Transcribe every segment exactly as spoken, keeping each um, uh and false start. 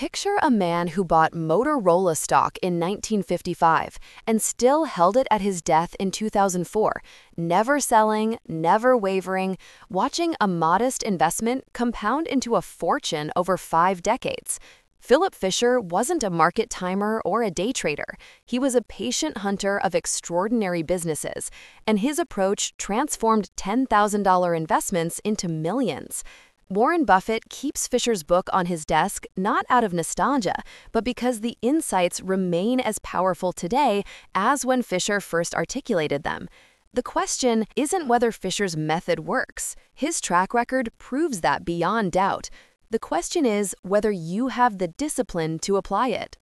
Picture a man who bought Motorola stock in nineteen fifty-five and still held it at his death in two thousand four, never selling, never wavering, watching a modest investment compound into a fortune over five decades. Philip Fisher wasn't a market timer or a day trader. He was a patient hunter of extraordinary businesses, and his approach transformed ten thousand dollar investments into millions. Warren Buffett keeps Fisher's book on his desk not out of nostalgia, but because the insights remain as powerful today as when Fisher first articulated them. The question isn't whether Fisher's method works. His track record proves that beyond doubt. The question is whether you have the discipline to apply it.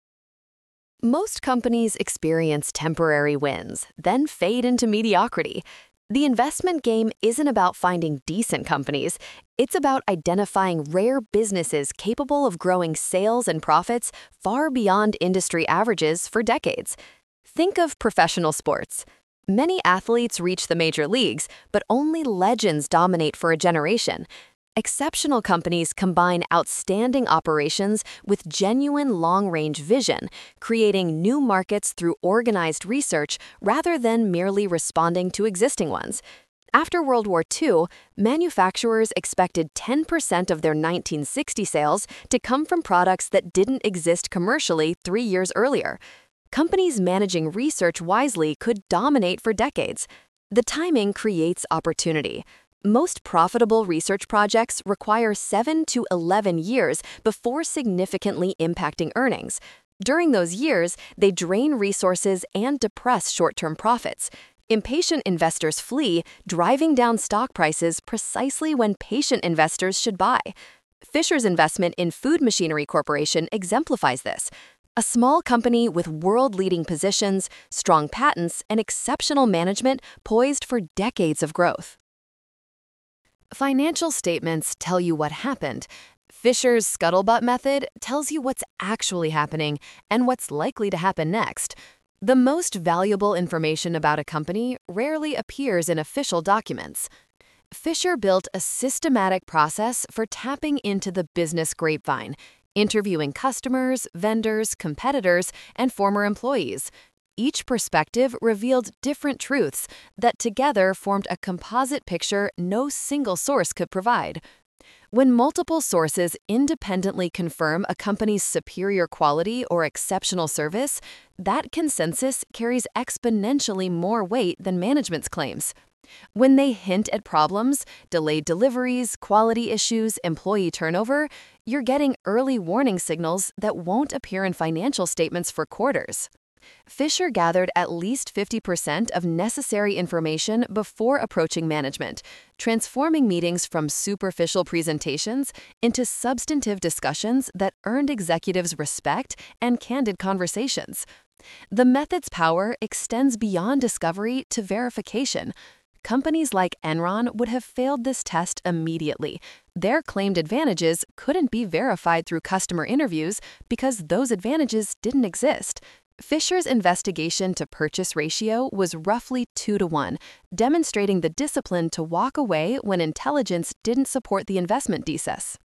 Most companies experience temporary wins, then fade into mediocrity. The investment game isn't about finding decent companies. It's about identifying rare businesses capable of growing sales and profits far beyond industry averages for decades. Think of professional sports. Many athletes reach the major leagues, but only legends dominate for a generation. Exceptional companies combine outstanding operations with genuine long-range vision, creating new markets through organized research rather than merely responding to existing ones. After World War Two, manufacturers expected ten percent of their nineteen sixty sales to come from products that didn't exist commercially three years earlier. Companies managing research wisely could dominate for decades. The timing creates opportunity. Most profitable research projects require seven to eleven years before significantly impacting earnings. During those years, they drain resources and depress short-term profits. Impatient investors flee, driving down stock prices precisely when patient investors should buy. Fisher's investment in Food Machinery Corporation exemplifies this. A small company with world-leading positions, strong patents, and exceptional management poised for decades of growth. Financial statements tell you what happened. Fisher's scuttlebutt method tells you what's actually happening and what's likely to happen next. The most valuable information about a company rarely appears in official documents. Fisher built a systematic process for tapping into the business grapevine, interviewing customers, vendors, competitors, and former employees. Each perspective revealed different truths that together formed a composite picture no single source could provide. When multiple sources independently confirm a company's superior quality or exceptional service, that consensus carries exponentially more weight than management's claims. When they hint at problems, delayed deliveries, quality issues, employee turnover, you're getting early warning signals that won't appear in financial statements for quarters. Fisher gathered at least fifty percent of necessary information before approaching management, transforming meetings from superficial presentations into substantive discussions that earned executives respect and candid conversations. The method's power extends beyond discovery to verification. Companies like Enron would have failed this test immediately. Their claimed advantages couldn't be verified through customer interviews because those advantages didn't exist. Fisher's investigation to purchase ratio was roughly two to one, demonstrating the discipline to walk away when intelligence didn't support the investment thesis.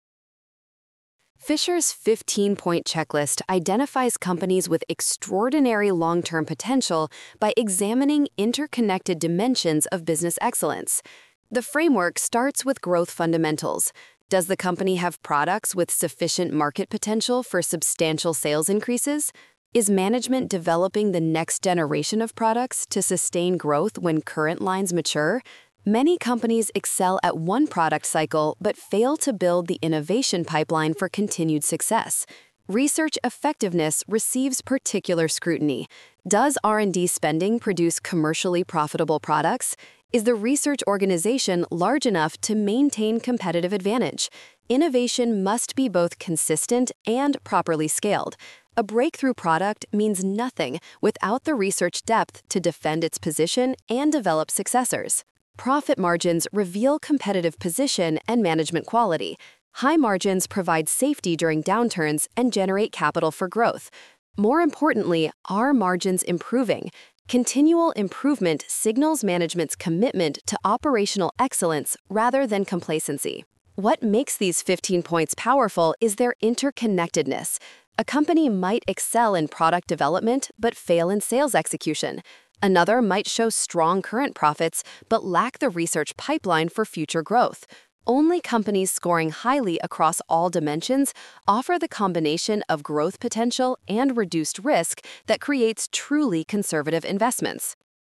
Fisher's fifteen-point checklist identifies companies with extraordinary long-term potential by examining interconnected dimensions of business excellence. The framework starts with growth fundamentals. Does the company have products with sufficient market potential for substantial sales increases? Is management developing the next generation of products to sustain growth when current lines mature? Many companies excel at one product cycle but fail to build the innovation pipeline for continued success. Research effectiveness receives particular scrutiny. Does R and D spending produce commercially profitable products? Is the research organization large enough to maintain competitive advantage? Innovation must be both consistent and properly scaled. A breakthrough product means nothing without the research depth to defend its position and develop successors. Profit margins reveal competitive position and management quality. High margins provide safety during downturns and generate capital for growth. More importantly, are margins improving? Continual improvement signals management's commitment to operational excellence rather than complacency. What makes these fifteen points powerful is their interconnectedness. A company might excel in product development but fail in sales execution. Another might show strong current profits but lack the research pipeline for future growth. Only companies scoring highly across all dimensions offer the combination of growth potential and reduced risk that creates truly conservative investments.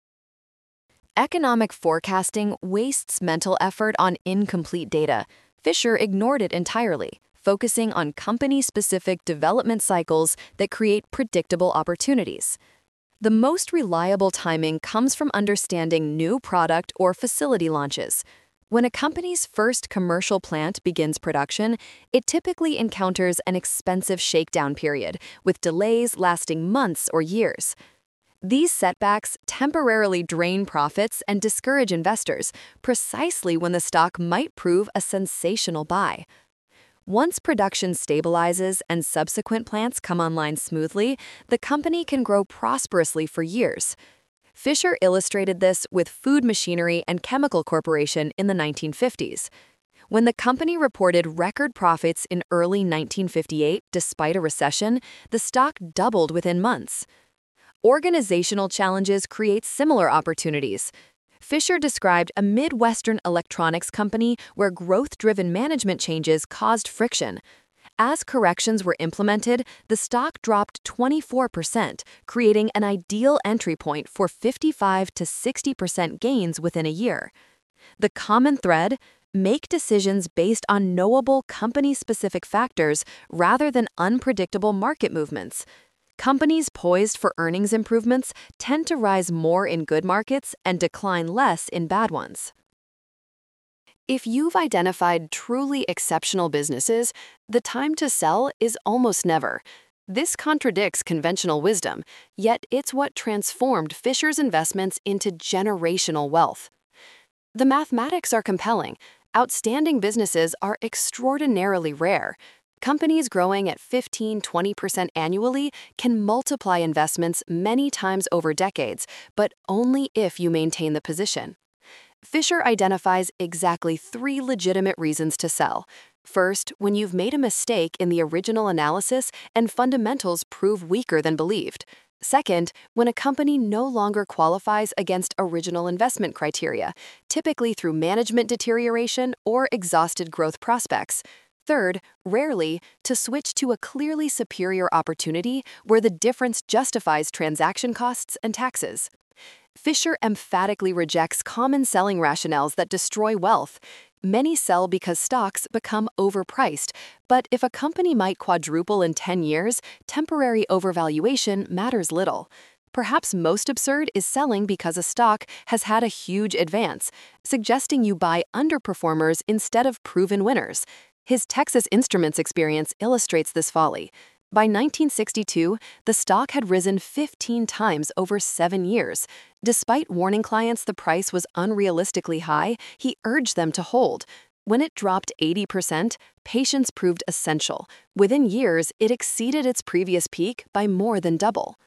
Economic forecasting wastes mental effort on incomplete data. Fisher ignored it entirely, focusing on company-specific development cycles that create predictable opportunities. The most reliable timing comes from understanding new product or facility launches. When a company's first commercial plant begins production, it typically encounters an expensive shakedown period, with delays lasting months or years. These setbacks temporarily drain profits and discourage investors, precisely when the stock might prove a sensational buy. Once production stabilizes and subsequent plants come online smoothly, the company can grow prosperously for years. Fisher illustrated this with Food Machinery and Chemical Corporation in the nineteen fifties. When the company reported record profits in early nineteen fifty-eight despite a recession, the stock doubled within months. Organizational challenges create similar opportunities. Fisher described a Midwestern electronics company where growth-driven management changes caused friction. As corrections were implemented, the stock dropped twenty-four percent, creating an ideal entry point for fifty-five to sixty percent gains within a year. The common thread: make decisions based on knowable company-specific factors rather than unpredictable market movements. Companies poised for earnings improvements tend to rise more in good markets and decline less in bad ones. If you've identified truly exceptional businesses, the time to sell is almost never. This contradicts conventional wisdom, yet it's what transformed Fisher's investments into generational wealth. The mathematics are compelling. Outstanding businesses are extraordinarily rare. Companies growing at fifteen to twenty percent annually can multiply investments many times over decades, but only if you maintain the position. Fisher identifies exactly three legitimate reasons to sell. First, when you've made a mistake in the original analysis and fundamentals prove weaker than believed. Second, when a company no longer qualifies against original investment criteria, typically through management deterioration or exhausted growth prospects. Third, rarely, to switch to a clearly superior opportunity where the difference justifies transaction costs and taxes. Fisher emphatically rejects common selling rationales that destroy wealth. Many sell because stocks become overpriced, but if a company might quadruple in ten years, temporary overvaluation matters little. Perhaps most absurd is selling because a stock has had a huge advance, suggesting you buy underperformers instead of proven winners. His Texas Instruments experience illustrates this folly. By nineteen sixty-two, the stock had risen fifteen times over seven years. Despite warning clients the price was unrealistically high, he urged them to hold. When it dropped eighty percent, patience proved essential. Within years, it exceeded its previous peak by more than double.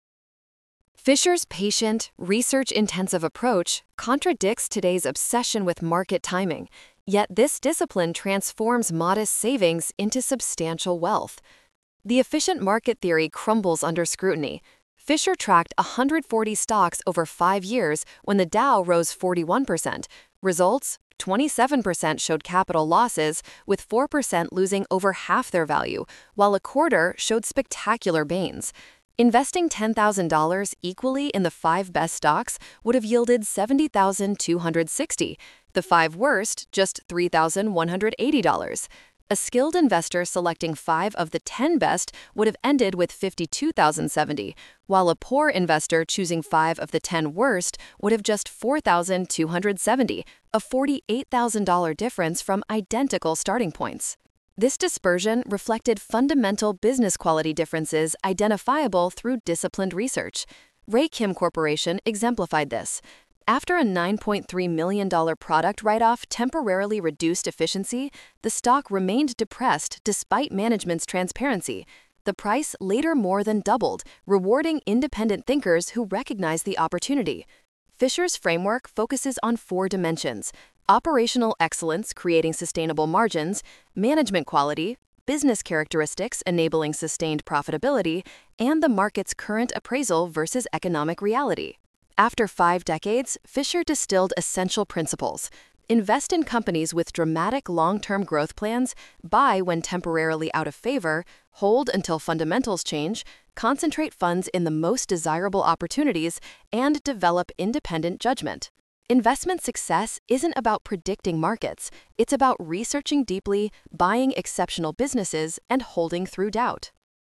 Fisher's patient, research-intensive approach contradicts today's obsession with market timing. Yet this discipline transforms modest savings into substantial wealth. The efficient market theory crumbles under scrutiny. Fisher tracked one hundred forty stocks over five years when the Dow rose forty-one percent. Results: twenty-seven percent showed capital losses, with four percent losing over half their value, while a quarter showed spectacular gains. Investing ten thousand dollars equally in the five best stocks would have yielded seventy thousand two hundred sixty dollars. The five worst, just three thousand one hundred eighty dollars. A skilled investor selecting five of the ten best would have ended with fifty-two thousand seventy dollars, while a poor investor choosing five of the ten worst would have just four thousand two hundred seventy dollars, a forty-eight thousand dollars difference from identical starting points. This dispersion reflected fundamental business quality differences identifiable through disciplined research. Ray Kim Corporation exemplified this. After a nine point three million dollars product write-off temporarily reduced efficiency, the stock remained depressed despite management's transparency. The price later more than doubled, rewarding independent thinkers who recognized the opportunity. Fisher's framework focuses on four dimensions: Operational excellence creating sustainable margins, management quality, business characteristics enabling sustained profitability, and the market's current appraisal versus economic reality. After five decades, Fisher distilled essential principles. Invest in companies with dramatic long-term growth plans, buy when temporarily out of favor, hold until fundamentals change, concentrate funds in the most desirable opportunities, and develop independent judgment. Investment success isn't about predicting markets, it's about researching deeply, buying exceptional businesses, and holding through doubt.